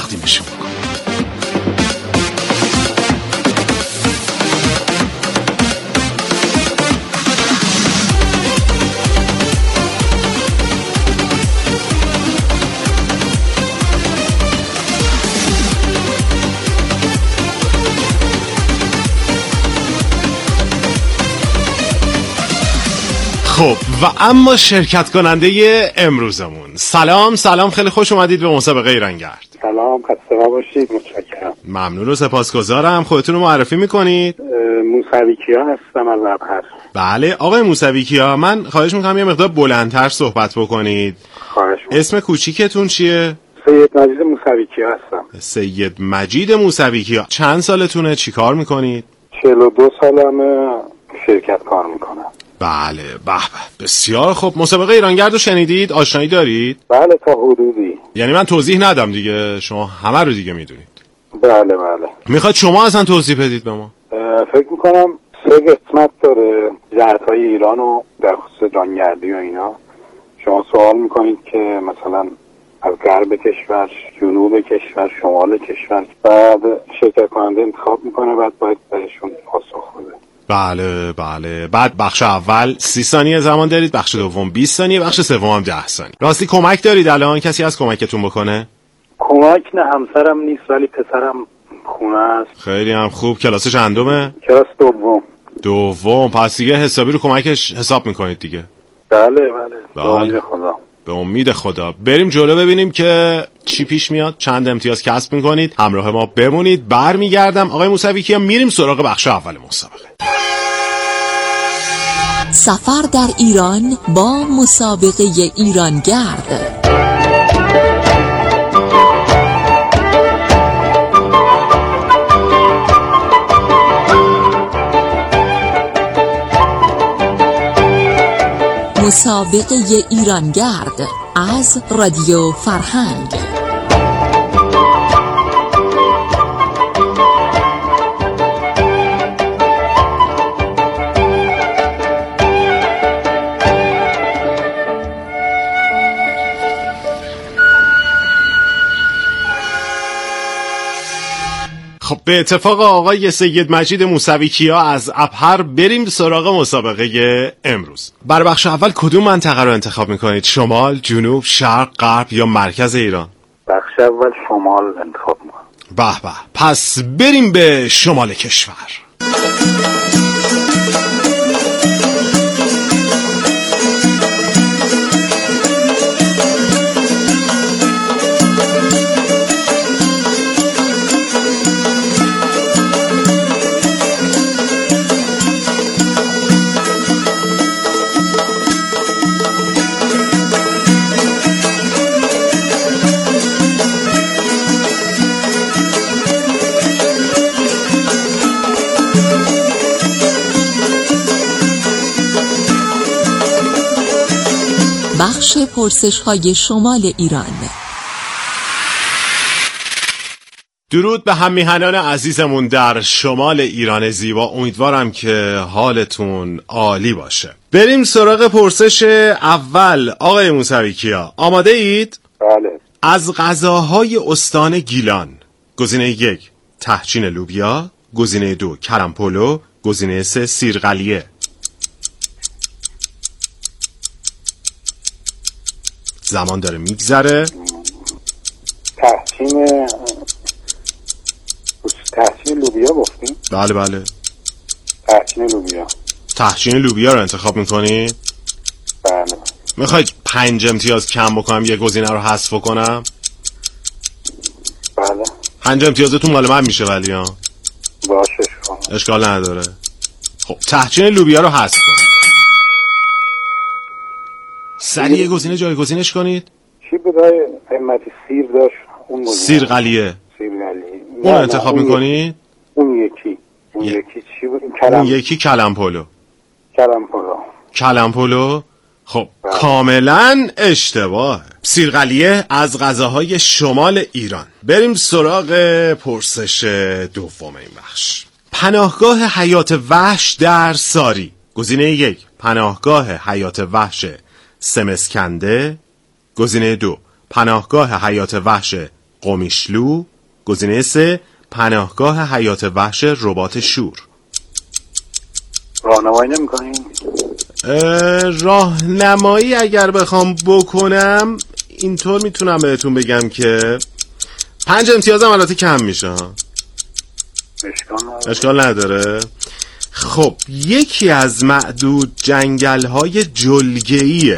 تقدیمشون میکنم. خب و اما شرکت کننده امروزمون. سلام خیلی خوش اومدید به مسابقه ایرانگرد. سلام، خسته نباشید. متشکرم. ممنون و سپاسگزارم. خودتون رو معرفی میکنید؟ موسوی کیا هستم از ابهر. بله آقای موسوی کیا، من خواهش میکنم یه مقدار بلندتر صحبت بکنید. خواهش میکنم. اسم کوچیکتون چیه؟ سید مجید موسوی کیا هستم. سید مجید موسوی کیا. چند سالتونه؟ چی کار میکنید؟ 42 سالمه، شرکت کار میکنم. بله بسیار خب. مسابقه ایرانگرد رو شنیدید؟ آشنایی دارید؟ بله تا حدودی. یعنی من توضیح ندم دیگه، شما همه رو دیگه میدونید. بله. میخواد شما اصلا توضیح بدید به ما؟ فکر میکنم 3 قسمت داره جهت‌های ایران و در خصوص ایرانگردی و اینا. شما سوال میکنید که مثلا از غرب کشور، جنوب کشور، شمال کشور، بعد شرکت کننده انتخاب میکنه، بعد باید بهشون پاسخ بده. بله. بعد بخش اول 30 ثانیه زمان دارید، بخش دوم 20 ثانیه، بخش سوم هم 10 ثانیه. راستی کمک دارید الان؟ کسی از کمکتون بکنه؟ کمک نه، همسرم نیست ولی پسرم خونه است. خیلی هم خوب. کلاس چندمه؟ کلاس دوم. پس دیگه حسابی رو کمکش حساب میکنید دیگه. بله. به امید خدا. بریم جلو ببینیم که چی پیش میاد. چند امتیاز کسب میکنید. همراه ما بمونید. برمیگردم آقای موسوی کیا، میریم سراغ بخش اول مسابقه. سفر در ایران با مسابقه ایرانگرد. مسابقه ایرانگرد از رادیو فرهنگ. خب به اتفاق آقای سید مجید موسوی کیا از ابهر بریم سراغ مسابقه امروز. بر بخش اول کدوم منطقه رو انتخاب میکنید؟ شمال، جنوب، شرق، غرب یا مرکز ایران؟ بخش اول شمال انتخاب میکنم. به پس بریم به شمال کشور. بخش پرسش‌های شمال ایران. درود به هم میهنان عزیزمون در شمال ایران زیبا. امیدوارم که حالتون عالی باشه. بریم سراغ پرسش اول. آقای موسوی کیا آماده اید؟ بله. از غذاهای استان گیلان گزینه 1 تهچین لوبیا، گزینه 2 کرم پلو، گزینه 3 سیرقلیه. زمان داره میگذره. تهچین لوبیا گفتیم؟ بله. تهچین لوبیا رو انتخاب میکنی؟ بله. میخواید 5 امتیاز کم بکنم یه گزینه رو حذف کنم؟ بله. 5 امتیازتون مال من میشه ولی ها. باشه اشکال نداره. خب تهچین لوبیا رو حذف کن. سریع یه گزینه جایگزینش کنید. چی بدای قیمتی سیر داشت اون سیرقلیه. اون انتخاب میکنید؟ اون یکی چی بود؟ اون یکی کلم پلو. خب کاملا اشتباه. سیرقلیه از غذاهای شمال ایران. بریم سراغ پرسش دوم این بخش. پناهگاه حیات وحش در ساری. گزینه 1 پناهگاه حیات وحش سمسکنده، گزینه 2 پناهگاه حیات وحش قمیشلو. گزینه 3 پناهگاه حیات وحش ربات شور. راهنمایی نمی‌کنین؟ راهنمایی اگر بخوام بکنم اینطور میتونم بهتون بگم که 5 امتیازم البته کم میشه. اشکال نداره. خب یکی از معدود جنگل‌های جلگه‌ایه.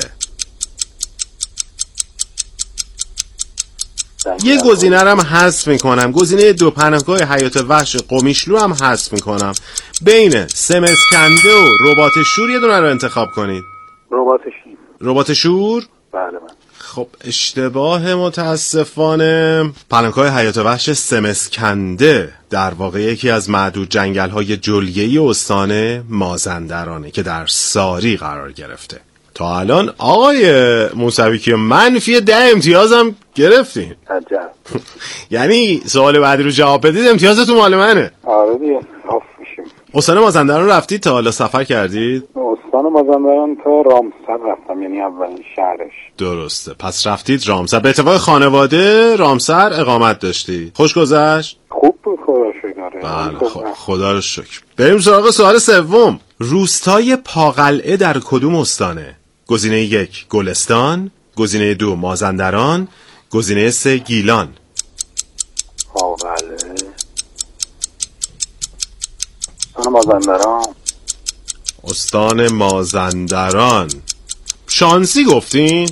یه گزینه رو هم حذف میکنم. گزینه 2 پناهگاه حیات وحش قمیشلو هم حذف میکنم. بین سمسکنده و ربات شور یه دونه رو انتخاب کنید. ربات شور؟ بله. خب اشتباه متاسفانه. پناهگاه حیات وحش سمسکنده در واقع یکی از معدود جنگل‌های جلگه‌ای استان مازندرانه که در ساری قرار گرفته. تا الان آقای موسوی که منفی 10 امتیازم گرفتین. عجب. یعنی سوال بعدی رو جواب بدید امتیازتون مال منه. آره دیگه آف میشیم. استان مازندران رفتید تا حالا سفر کردید؟ استان مازندران تا رامسر رفتم، یعنی اولین شهرش. درسته. پس رفتید رامسر. به اتفاق خانواده رامسر اقامت داشتی. خوش گذشت؟ خوب بود خدا رو شکر. بله خدا رو شکر. بریم سراغ سوال سوم. روستای پاقلعه در کدوم استانه؟ گزینه 1 گلستان، گزینه 2 مازندران، گزینه 3 گیلان. پاقلعه استان مازندران. استان مازندران. شانسی گفتین؟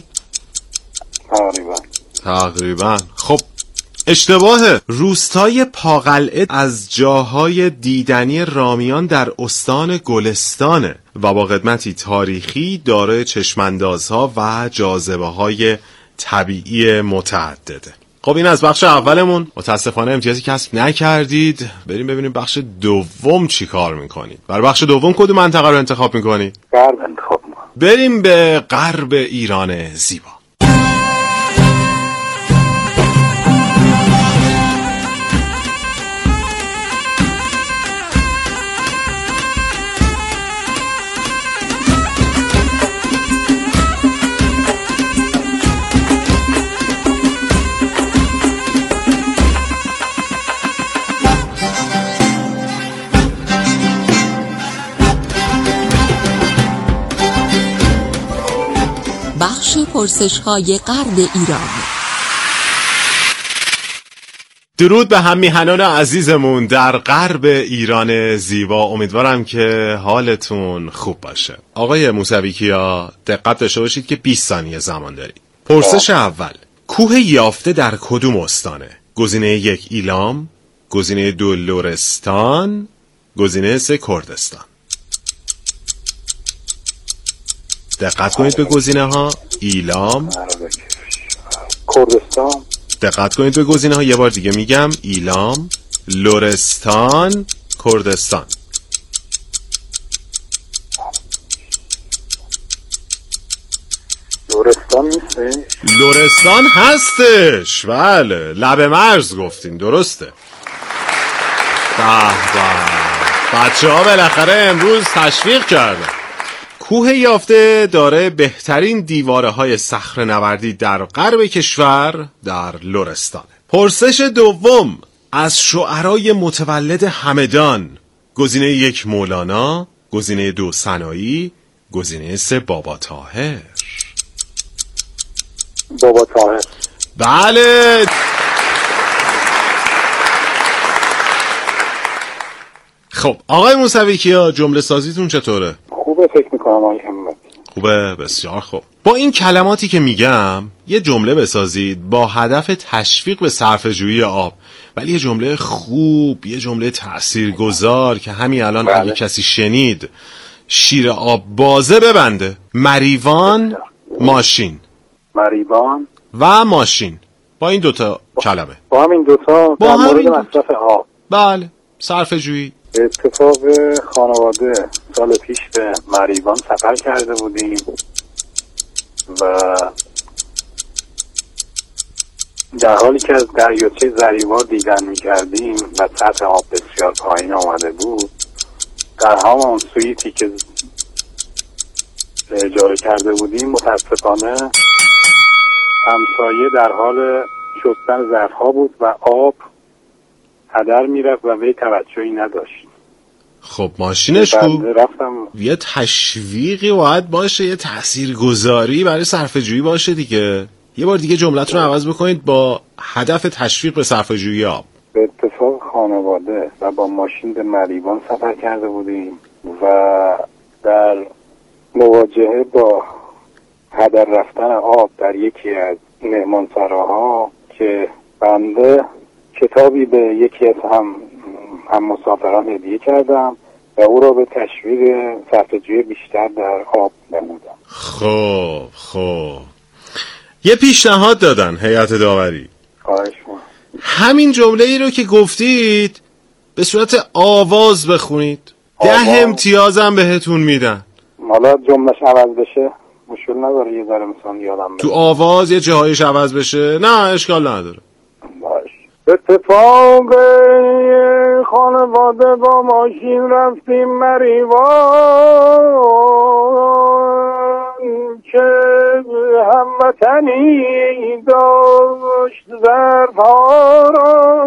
تقریبا. خب اشتباهه. روستای پاقلعه از جاهای دیدنی رامیان در استان گلستانه و با قدمتی تاریخی دارای چشماندازها و جاذبه‌های طبیعی متعدده. خب این از بخش اولمون. متاسفانه امتیازی کسب نکردید. بریم ببینیم بخش دوم چی کار میکنید. برای بخش دوم کدوم منطقه رو انتخاب میکنید؟ غرب انتخاب میکنم. بریم به غرب ایران زیبا. بخش پرسش‌های غرب ایران. درود به هم میهنان عزیزمون در غرب ایران زیبا. امیدوارم که حالتون خوب باشه. آقای موسوی کیا دقت داشته باشید که 20 ثانیه زمان دارید. پرسش اول. کوه یافته در کدوم استانه؟ گزینه 1 ایلام، گزینه 2 لرستان، گزینه 3 کردستان. دقت کنید به گزینه ها. ایلام، کردستان. دقت کنید به گزینه ها. یه بار دیگه میگم. ایلام، لرستان، کردستان. لرستان نیستش؟ لرستان هستش. بله لب مرز گفتین. درسته. بچه ها بالاخره امروز تشویق کردن. کوه یافته داره بهترین دیواره های صخره‌نوردی در غرب کشور در لرستانه. پرسش دوم. از شعرای متولد همدان. گزینه 1 مولانا، گزینه 2 سنایی، گزینه 3 بابا طاهر. بابا طاهر. بله. خب آقای موسوی کیا جمله سازیتون چطوره؟ خوبه فکر میکنم آقای همت. خوبه. بسیار خوب. با این کلماتی که میگم یه جمله بسازید با هدف تشویق به صرفه‌جویی آب، ولی یه جمله خوب، یه جمله تاثیرگذار که همین الان اگه کسی شنید شیر آب بازه ببنده. مریوان، ماشین. مریوان و ماشین. با این دوتا کلمه. با همین دوتا در مورد مصرف آب. بله. صرفه‌جویی. اتفاق خانواده سال پیش به مریوان سفر کرده بودیم و در حالی که از دریاچه زریوار دیدن می‌کردیم و سطح آب بسیار پایین آمده بود، در همان سویتی که اجاره کرده بودیم متاسفانه همسایه در حال شستن ظرف‌ها بود و آب هدر میرفت و وی توجهی نداشت. خب ماشینش کو؟ رفتم یه تشویقی باید باشه، یه تاثیرگذاری برای صرفه‌جویی باشه دیگه. یه بار دیگه جملتون رو عوض بکنید با هدف تشویق به صرفه‌جویی آب. به اتفاق خانواده و با ماشین به مریوان سفر کرده بودیم و در مواجهه با هدر رفتن آب در یکی از مهمانسراها که بنده کتابی به یکی از هم مسافران هدیه کردم و او را به تشویق صرفه‌جویی بیشتر در آب نمودم. خب یه پیشنهاد دادن هیئت داوری. خواهش می‌کنم. همین جمله ای رو که گفتید به صورت آواز بخونید. 10 امتیازم بهتون میدن. حالا جملهش عوض بشه مشکل نداره، یه ذره مثلا یادم تو آواز یه جاهایش عوض بشه نه اشکال نداره. باش. اتفاق خانواده با ماشین رفتیم مریوان که هموطنی داشت ظرف‌ها را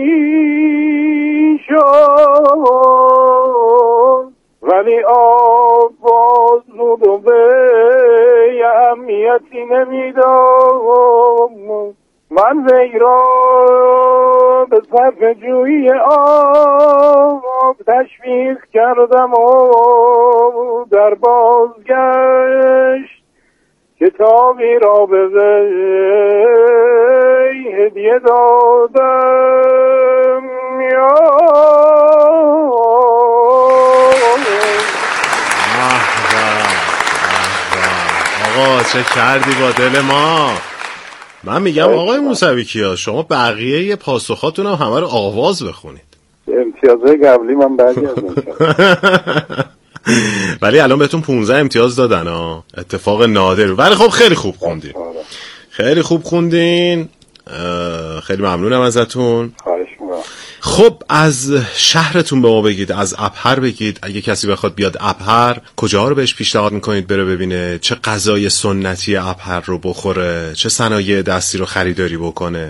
می‌شد ولی آب باز بود و به اهمیتی نمیداد. من وی را به صرفه‌جویی آب تشویق کردم و در بازگشت کتابی را به وی هدیه دادم. آقا چه کردی با دل ما. من میگم آقای موسوی کیا شما بقیه پاسخاتون هم همه رو آواز بخونید. امتیازهای قبلی من برگردم ولی الان بهتون 15 امتیاز دادن ها. اتفاق نادر. ولی خب خیلی خوب خوندین. خیلی خوب خوندین. خیلی ممنونم ازتون. خواهش می‌کنم. خب از شهرتون به ما بگید، از ابهر بگید. اگه کسی بخواد بیاد ابهر کجا رو بهش پیشنهاد میکنید بره ببینه؟ چه غذای سنتی ابهر رو بخوره؟ چه صنایع دستی رو خریداری بکنه؟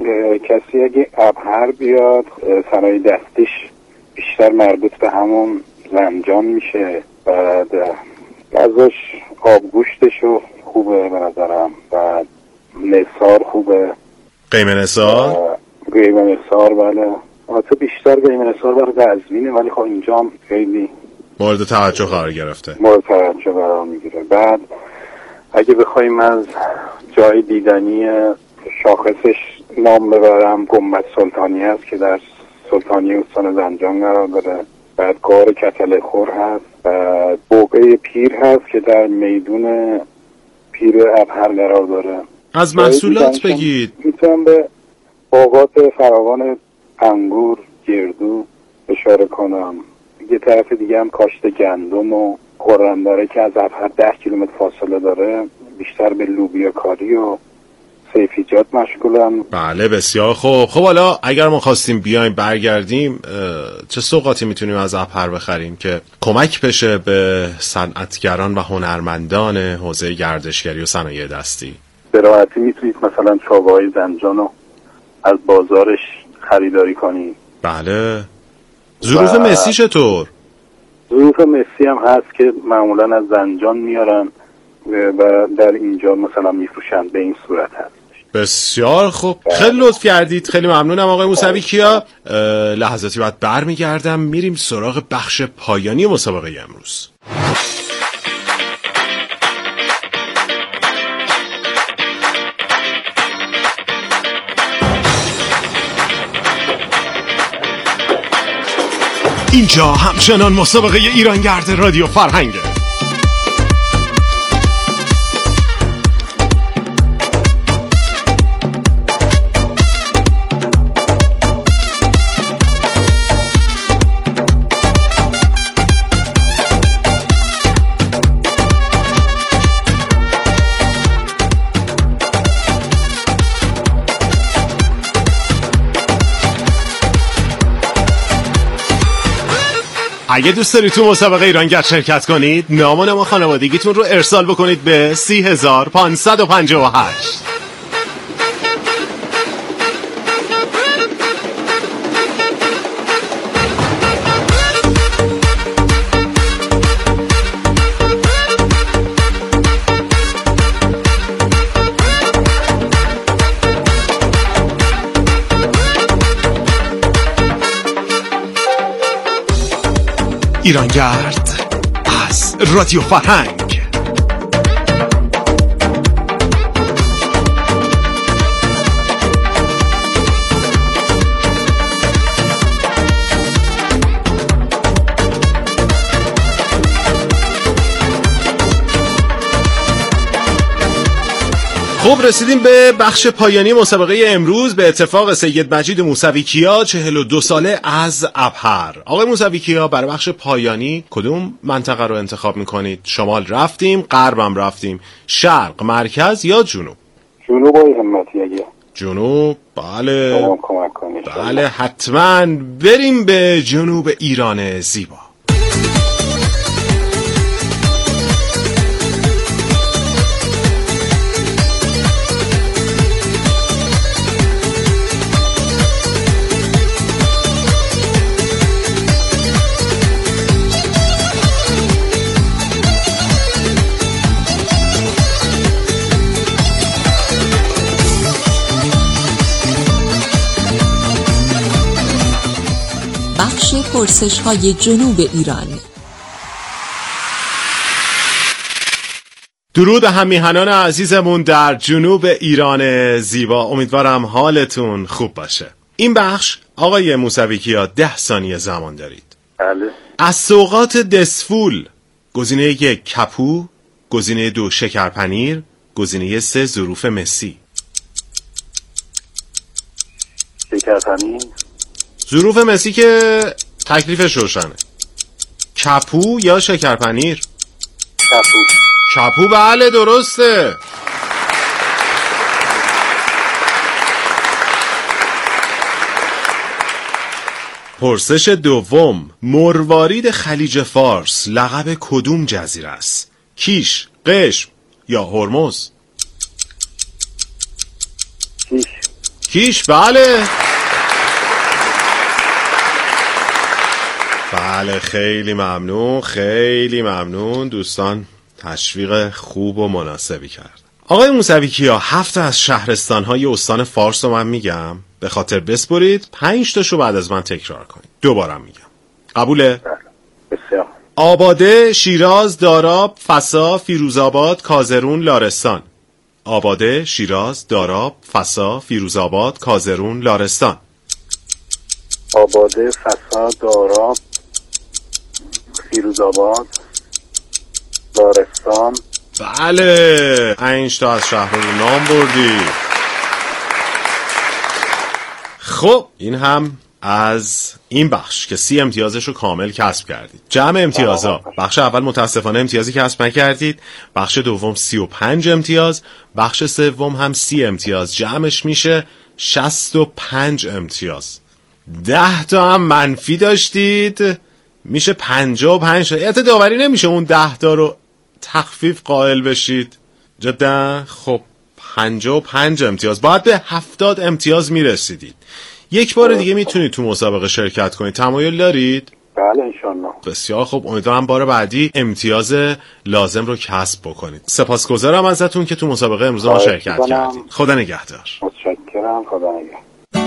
کسی اگه ابهر بیاد صنایع دستیش بیشتر مربوط به همون زنجان میشه. بعد غذاش آبگوشتشو خوبه به نظرم. بعد نثار خوبه. قیمه نثار؟ قیمه نثار بله. البته بیشتر قیمه نثار برای قزوینه ولی خب اینجا هم خیلی مورد توجه قرار گرفته. مورد توجه قرار میگیره. بعد اگه بخوایم از جای دیدنی شاخصش نام ببرم گنبد سلطانی هست که در سلطانی استان زنجان قرار داره. بعد غار کتل خور هست. بعد بوقه پیر هست که در میدون پیر ابهر قرار داره. از محصولات بگید. میتونم به باغات فراوان انگور گردو اشاره کنم. یه طرف دیگه هم کاشت گندم و خرمدره که از ابهر 10 کیلومتر فاصله داره. بیشتر به لوبیا کاری و سیفیجات مشغولن. بله بسیار خوب. خب حالا اگر ما خواستیم بیایم برگردیم چه سوغاتی میتونیم از ابهر بخریم که کمک بشه به صنعتگران و هنرمندان حوزه گردشگری و صنایع دستی؟ به راحتی میتونید مثلا چاقوهای زنجان رو از بازارش خریداری کنید. بله. ظروف مسی چطور؟ ظروف مسی هم هست که معمولا از زنجان میارن و در اینجا مثلا میفروشن. به این صورت هست. بسیار خوب. خیلی لطف کردید. خیلی ممنونم آقای موسوی کیا. لحظاتی بعد برمیگردم میریم سراغ بخش پایانی مسابقه امروز. اینجا همچنان مسابقه ایرانگرد رادیو فرهنگه. اگه دوست دارید تو مسابقه ایرانگرد شرکت کنید نام و نام خانوادگیتون رو ارسال بکنید به 30558. ایرانگرد از رادیو فرهنگ. خب رسیدیم به بخش پایانی مسابقه امروز. به اتفاق سید مجید موسوی کیا 42 ساله از ابهر. آقای موسوی کیا برای بخش پایانی کدوم منطقه رو انتخاب میکنید؟ شمال رفتیم، غربم رفتیم، شرق، مرکز یا جنوب؟ جنوب آقای همتی. اگه جنوب. بله شما کمک کنید. بله حتما. بریم به جنوب ایران زیبا. بخش پرسش‌های جنوب ایران. درود همیهنان عزیزمون در جنوب ایران زیبا. امیدوارم حالتون خوب باشه. این بخش آقای موسوی کیا 10 ثانیه زمان دارید. بله. از سوغات دسفول گزینه 1 کپو، گزینه 2 شکرپنیر، گزینه 3 ظروف مسی. شکرپنیر. ظروف مسی که تکلیفش روشنه. کپو یا شکرپنیر؟ کپو. کپو بله درسته. پرسش دوم. مروارید خلیج فارس لقب کدوم جزیره است؟ کیش، قشم یا هرمز؟ کیش. کیش بله. بله خیلی ممنون، خیلی ممنون. دوستان تشویق خوب و مناسبی کرد. آقای موسوی کیا 7 از شهرستان‌های استان فارس رو من میگم، به خاطر بسپرید. 5 تاشو بعد از من تکرار کنید. دوبارم میگم. قبوله؟ بسیار. آباده، شیراز، داراب، فسا، فیروزآباد، کازرون، لارستان. آباده، شیراز، داراب، فسا، فیروزآباد، کازرون، لارستان. آباده، فسا، داراب، فیروزآباد، لارستان. بله 5 تا از شهر رو نام بردی. خب این هم از این بخش که 30 امتیازش رو کامل کسب کردید. جمع امتیازها: بخش اول متاسفانه امتیازی کسب نکردید، بخش دوم 35 امتیاز، بخش سوم هم 30 امتیاز. جمعش میشه 65 امتیاز. 10 تا هم منفی داشتید، میشه 55. البته داوری نمیشه اون 10 تا رو تخفیف قائل بشید. جدا خب 55 امتیاز. باید به 70 امتیاز میرسیدید. یک بار دیگه میتونید تو مسابقه شرکت کنید. تمایل دارید؟ بله انشالله. بسیار خوب. امیدوارم بار بعدی امتیاز لازم رو کسب بکنید. سپاسگزارم ازتون که تو مسابقه امروز ما شرکت کردید. خدا نگهدار. متشکرم. خدا نگهدار.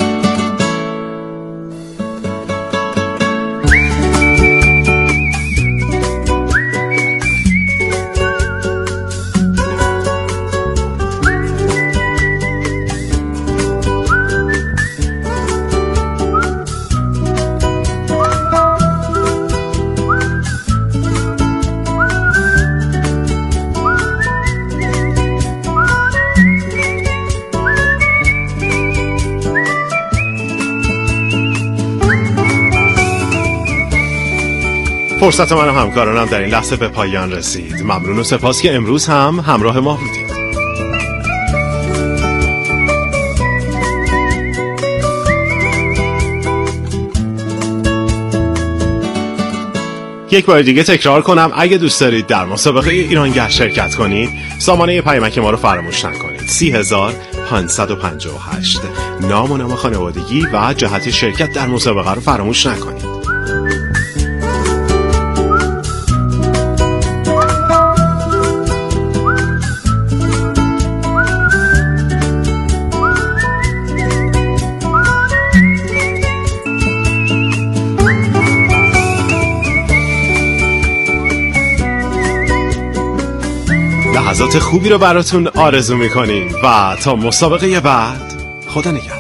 فرصت من و همکارانم در این لحظه به پایان رسید. ممنون و سپاس که امروز هم همراه ما بودید. یک بار دیگه تکرار کنم، اگه دوست دارید در مسابقه ایرانگرد شرکت کنید، سامانه پیامک ما رو فراموش نکنید. 30558. نام و نام خانوادگی و جهت شرکت در مسابقه رو فراموش نکنید. لحظات خوبی رو براتون آرزو میکنیم و تا مسابقه بعد خدا نگهدار.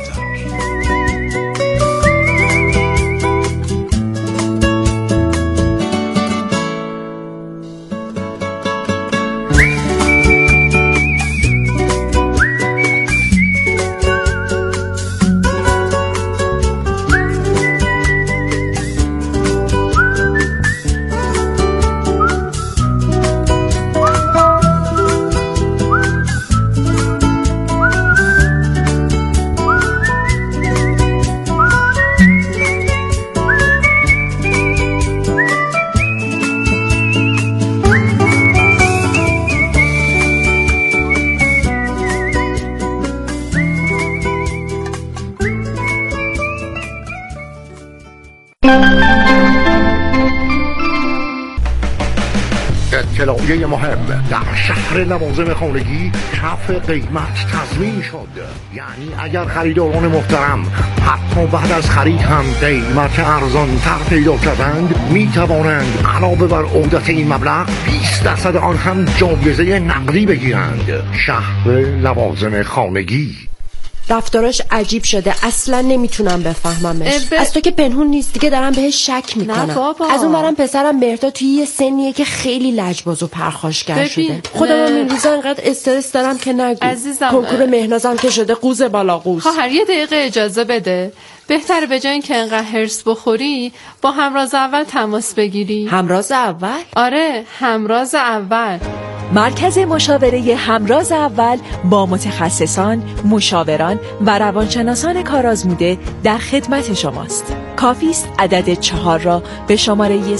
اطلاعیه مهم: در شهر لوازم خانگی کف قیمت تضمین شد. یعنی اگر خریداران محترم حتی بعد از خرید هم قیمت ارزان تر پیدا کردند، می توانند علاوه بر عودت این مبلغ 20% آن هم جایزه نقدی بگیرند. شهر لوازم خانگی. رفتاراش عجیب شده، اصلا نمیتونم بفهممش. از تو که پنهون نیست دیگه، دارم بهش شک میکنم. از اون برم پسرم مهرداد توی یه سنیه که خیلی لجباز و پرخاشگر شده. خودم این روزا انقدر استرس دارم که نگو. عزیزم کنکور مهنازم که شده قوز بالا قوز. خواهر یه دقیقه اجازه بده. بهتره به جای اینکه انقدر هرس بخوری با همراز اول تماس بگیری. همراز اول؟ آره، همراز اول. مرکز مشاوره همراز اول با متخصصان، مشاوران و روانشناسان کارآزموده در خدمت شماست. کافی است عدد 4 را به شماره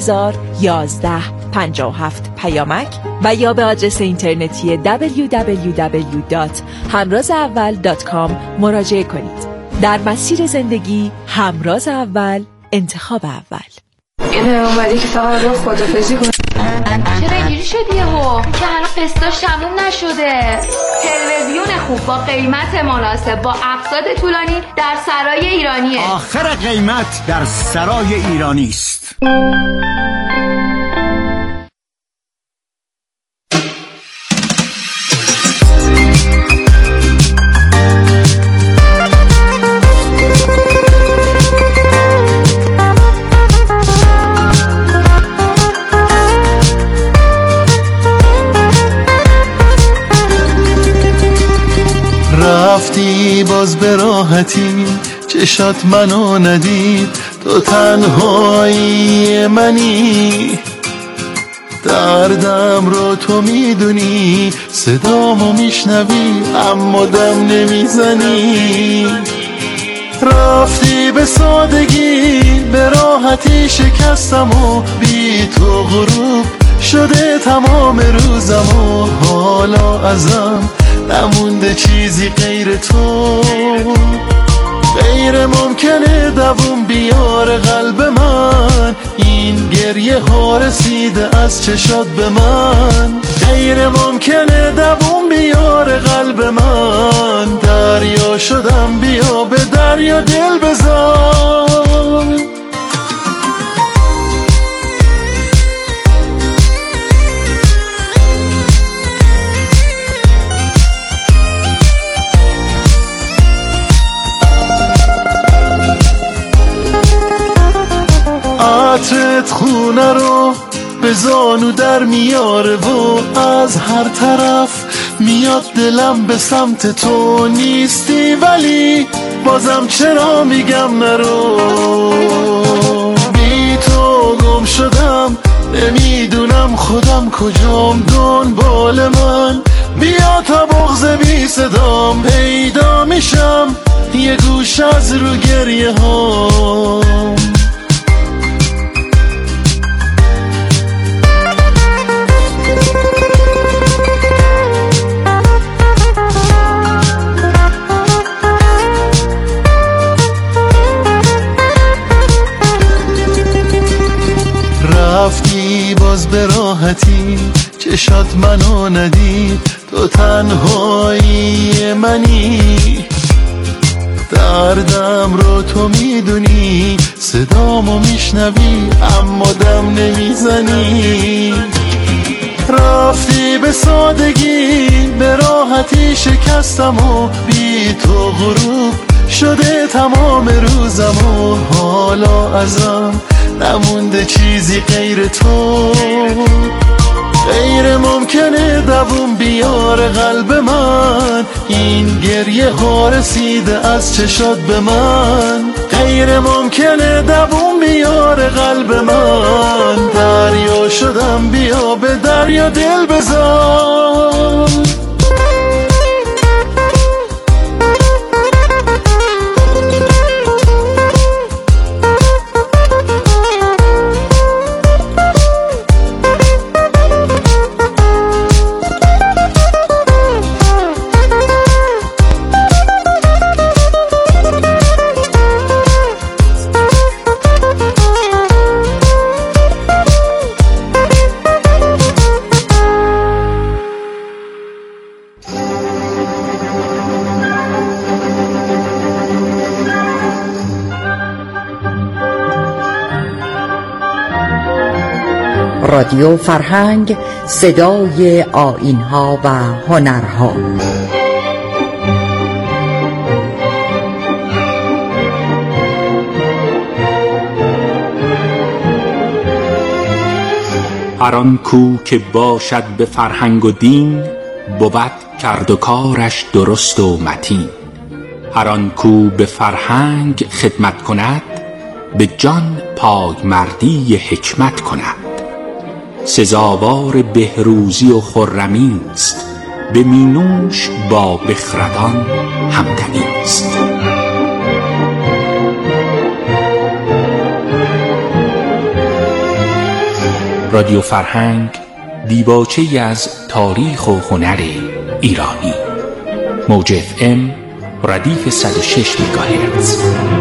301157 پیامک و یا به آدرس اینترنتی www.hamrazaawal.com مراجعه کنید. در مسیر زندگی همراز اول، انتخاب اول. اینه اومدی که فقط رو خدافزی کنی. چرا اینجوری شدی یهو؟ که هنوز قسطاش تموم نشده. تلویزیون خوب با قیمت مناسب با اقساط طولانی در سرای ایرانیه. آخر قیمت در سرای ایرانی است. رفتی باز به راحتی، چشات منو ندید، تو تنهایی منی، دردم رو تو میدونی، صدامو میشنوی اما دم نمیزنی. رفتی به سادگی، به راحتی شکستم و بی تو غروب شده تمام روزم و حالا ازم نمونده چیزی غیر تو. غیر ممکنه دووم بیاره قلب من، این گریه ها رسیده از چشات به من. غیر ممکنه دووم بیاره قلب من، دریا شدم بیا به دریا دل بزن. عطرت خونه رو به زانو در میاره و از هر طرف میاد دلم به سمت تو. نیستی ولی بازم چرا میگم نرو، بی تو گم شدم نمیدونم خودم کجام. دنبال من بیا تا بغض بی صدام پیدا میشم، یه گوش از رو گریه هام. رفتی باز به راحتی، چشات منو ندید، تو تنهایی منی، دردم رو تو میدونی، صدامو میشنوی اما دم نمیزنی. رفتی ولی به سادگی به راحتی شکستم و بی تو غروب شده تمام روزم و حالا ازم نمونده چیزی غیر تو. غیر ممکنه دووم بیاره قلب من، این گریه ها رسیده از چشات به من. غیر ممکنه دووم بیاره قلب من، دریا شدم بیا به دریا دل بزن. رادیو فرهنگ، صدای آیین‌ها و هنرها. هر آن کو که باشد به فرهنگ و دین، بود کرد و کارش درست و متین. هر آن کو به فرهنگ خدمت کند، به جان پایمردی حکمت کند. سزاوار بهروزی و خرمی است، به مینوش با بخردان همدمی است. رادیو فرهنگ، دیباچه‌ای از تاریخ و هنر ایرانی. موج FM ردیف 106 مگاهرتز.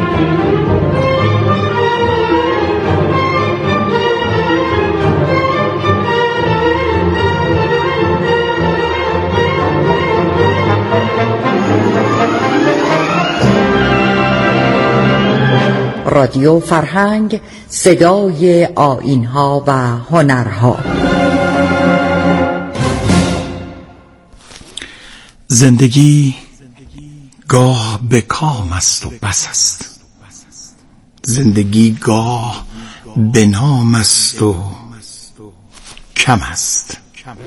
رادیو فرهنگ، صدای آیین‌ها و هنرها. زندگی گاه به کام است و بس است، زندگی گاه به نام است و کم است.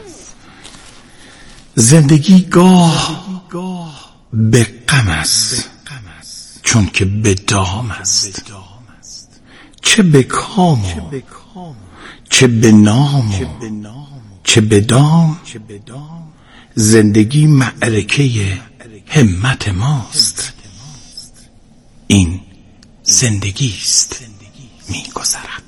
زندگی گاه به غم است، چون که به دام است. چه به کام و چه به نام و چه به دام، زندگی معرکه همت ماست. این زندگی است می‌گذرد.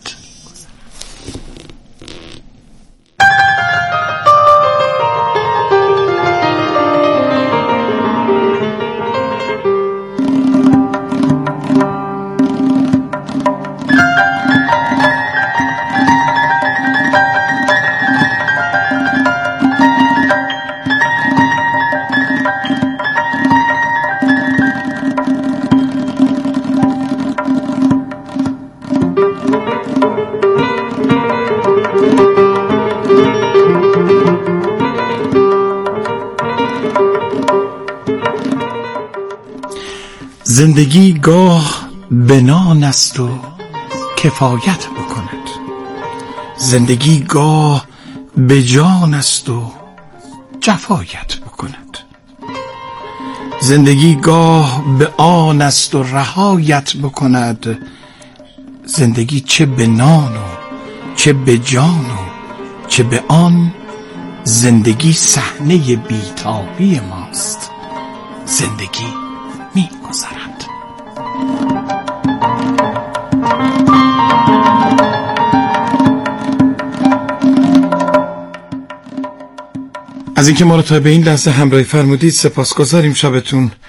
زندگی گاه به نان است و کفایت بکند، زندگی گاه به جان است و جفایت بکند. زندگی گاه به آن است و رهایت بکند. زندگی چه به نان و چه به جان و چه به آن، زندگی صحنه بیتابی ماست. زندگی می‌گذرد. از اینکه ما رو تا به این لحظه همراهی فرمودید سپاسگزاریم. شبتون